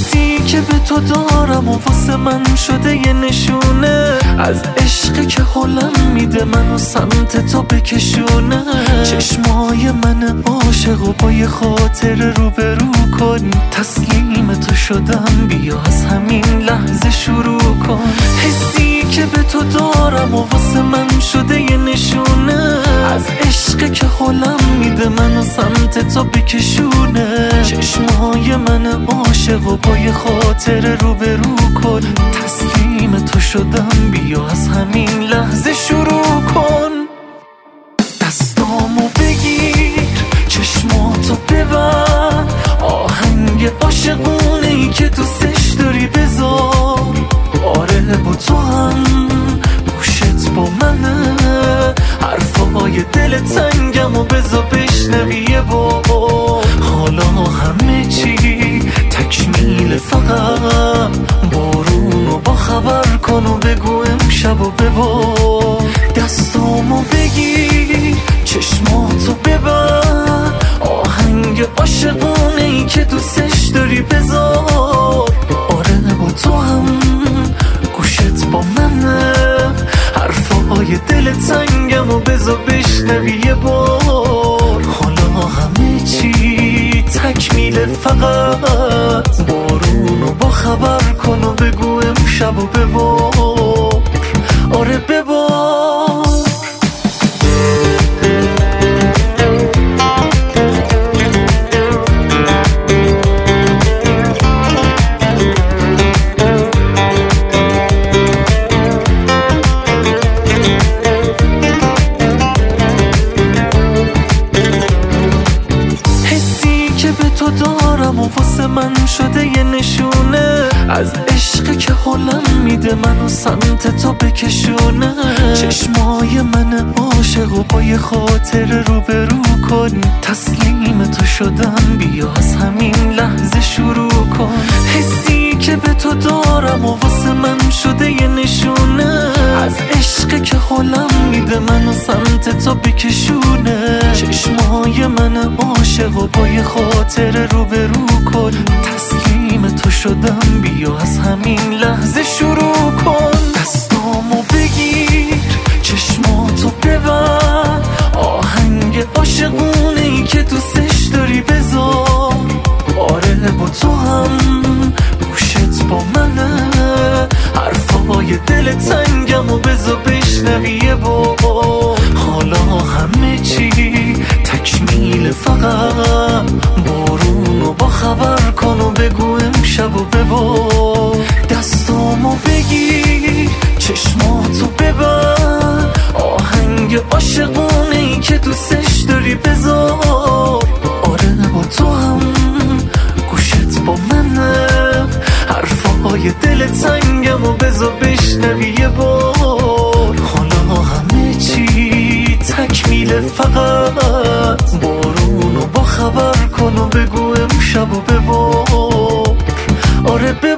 حسی که به تو دارم و واسه من شده یه نشونه از عشق که حالم میده منو سمت تو بکشونه. چشمای من عاشق و با یه خاطر روبرو کن، تسلیم تو شدم بیا از همین لحظه شروع کن. حسی که به تو دارم و واسه من شده یه نشونه از عشق که حالم میده منو سمت تو بکشونه. چشمای من عاشق و با یه خاطر روبرو کن، تسلیم تو شدم بیا از همین لحظه شروع کن. دستامو بگیر چشماتو ببند، آهنگ عاشقونه ای که دوستش داری بذار. آره با تو هم گوشت با منه، حرفای دل تنگم و بذار بشنوی یه بار. حالا همه چی تکمیل، فقط بارونو با خبر کن و بگو امشب و ببار. دستامو بگیر چشماتو ببند، آهنگ عاشقونه ای که دوستش داری بذار. آره با تو هم گوشت با منه، حرفای دل تنگم و بذار بشنوی یه بار. حالا همه چی تکمیل، فقط بارونو با خبر کن و بگو امشب و ببار. آره ببار. تو دارم و واسه من شده یه نشونه از عشق که حالم میده منو سمت تو بکشونه. چشمای من عاشق و با یه خاطر روبرو کن، تسلیم تو شدم بیا از همین لحظه شروع کن. حسی که به تو دارم و واسه من شده یه نشونه از عشق که حالم میده منو سمت تو بکشونه. چشمای من عاشق و با یه خاطر روبرو کن، تسلیم تو شدم بیا از همین لحظه شروع کن. دستامو بگیر چشماتو ببند، آهنگ عاشقونه ای که دوستش داری بذار. آره با تو هم گوشت با منه، حرفای دل تنگم و بذار بشنوی یه بار. حالا همه چی تکمیل، فقط بارونو با خبر کن و بگو امشب و ببار. دستامو بگیر چشماتو ببند، آهنگ عاشقونه ای که دوستش داری بذار. آره با تو هم گوشت با منه، حرفای دل تنگم و بذار بشنوی یه بار. حالا همه چی تکمیل، فقط بارونو با خبر کن و بگو امشب و ببار. آره